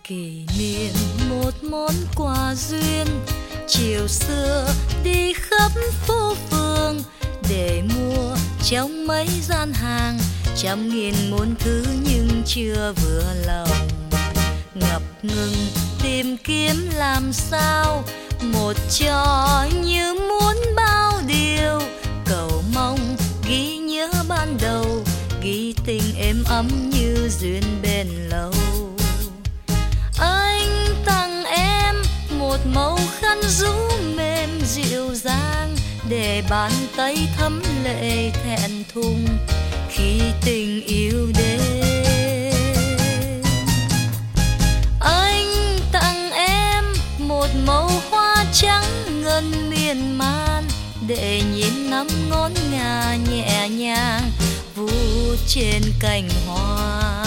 Kỷ niệm một món quà duyên, chiều xưa đi khắp phố phường để mua trong mấy gian hàng, trăm nghìn muôn thứ nhưng chưa vừa lòng. Ngập ngừng tìm kiếm làm sao, một trò như muốn bao điều, cầu mong ghi nhớ ban đầu, ghi tình êm ấm như duyên bền lâu. Anh tặng em một màu khăn rũ mềm dịu dàng, để bàn tay thấm lệ thẹn thùng khi tình yêu đến. Anh tặng em một màu hoa trắng ngân miên man, để nhìn năm ngón ngà nhẹ nhàng vuốt trên cành hoa.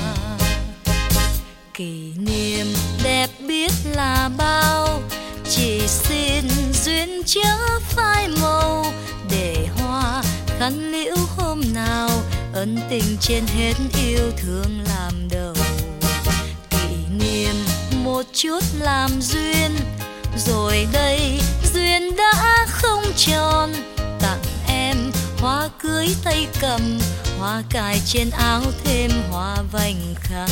Kỷ niệm đẹp biết là bao, chỉ xin duyên chớ phai màu, để hoa khăn liễu hôm nào ân tình trên hết yêu thương làm đầu. Kỷ niệm một chút làm duyên, rồi đây duyên đã không tròn, tặng em hoa cưới tay cầm, hoa cài trên áo thêm hoa vành khăn.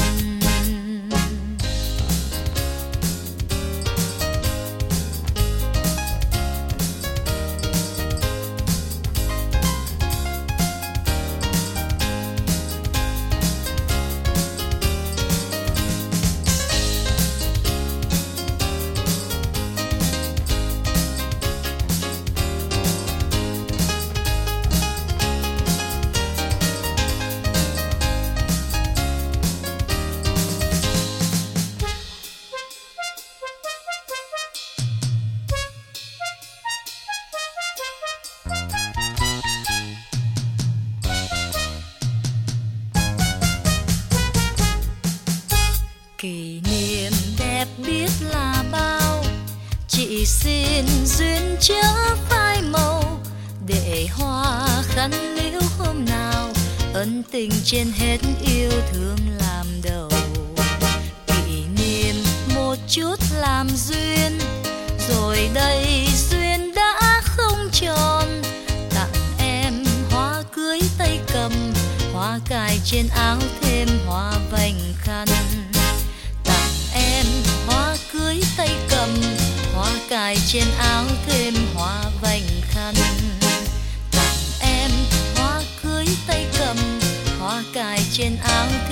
Kỷ niệm đẹp biết là bao, chỉ xin duyên chớ phai màu, để hoa khăn liễu hôm nào ân tình trên hết yêu thương làm đầu. Kỷ niệm một chút làm duyên, rồi đây duyên đã không tròn, tặng em hoa cưới tay cầm, hoa cài trên áo thêm hoa vành khăn. Hoa cưới tay cầm, hoa cài trên áo thêm hoa vành khăn. Tặng em hoa cưới tay cầm, hoa cài trên áo